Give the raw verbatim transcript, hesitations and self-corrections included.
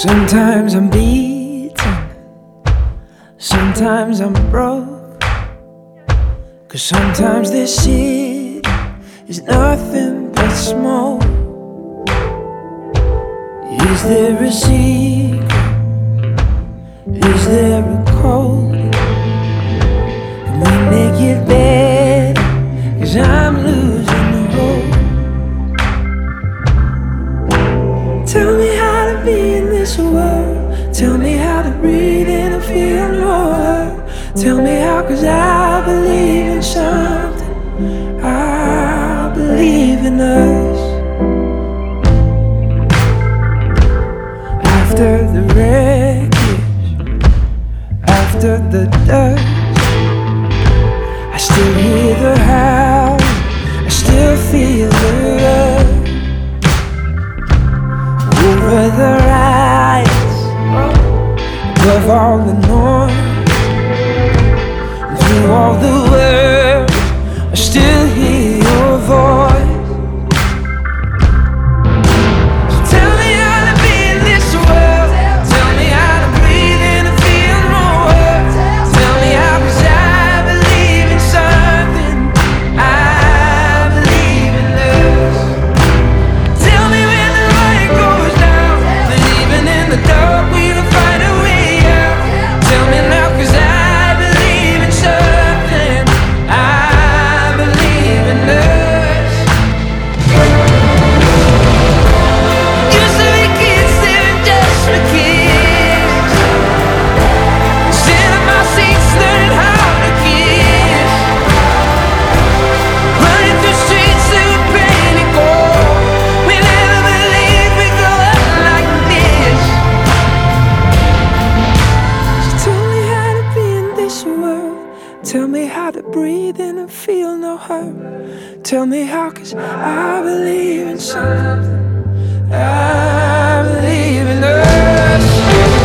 Sometimes I'm beaten, sometimes I'm broke, 'cause sometimes this city is nothing but smoke. Is there a secret? Is there a code? Can we make it better? 'Cause I'm losing hope. Tell me how to be in this world. Tell me how to breathe in and feel no hurt. Tell me how, 'cause I believe in something. I believe in us. After the wreckage, after the dust, I still hear the howl, I still feel the love. Over the rise, above all the noise, and through all the words, I still hear your voice. So tell me how to be in this world. Tell me how to breathe in and feel no hurt. Tell me how, 'cause I believe in something. I believe in us. Tell me when the light goes down, that even in the dark we will find a way out. Tell me now, 'cause I believe in something. I believe in us. Used to be kids living just for kids, sitting in my seats learning how to kiss, running through streets that were painted and gold. We never believed we'd grow up like this. So tell me how to be in this world. Tell me how to breathe in and feel no hurt. Tell me how, 'cause I believe in something. I believe in us.